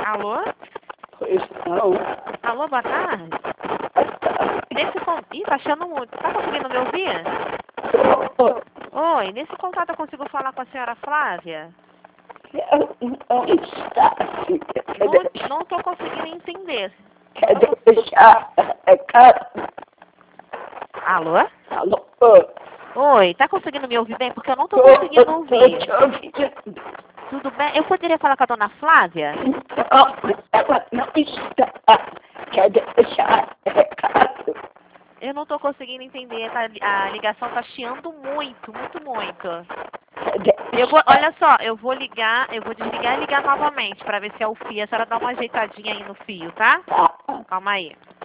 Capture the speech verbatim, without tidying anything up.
Alô? Pois não. Alô, boa tarde. Nesse con... Ih, tá achando muito. Tá conseguindo me ouvir? Oi, nesse contato eu consigo falar com a senhora Flávia? Não está, filha. Quer Não, deixar, não tô conseguindo entender. quer Não tô... deixar recado? Alô? Alô? Oi, tá conseguindo me ouvir bem? Porque eu não tô Tô, conseguindo tô ouvir. te ouvindo. Tudo bem? Eu poderia falar com a dona Flávia? Não, ela não está. Quer deixar recado? Eu não tô conseguindo entender. Tá, a ligação tá chiando muito, muito, muito. Eu vou, olha só, eu vou ligar, eu vou desligar e ligar novamente pra ver se é o fio. A senhora dá uma ajeitadinha aí no fio, tá? Tá. Calma aí.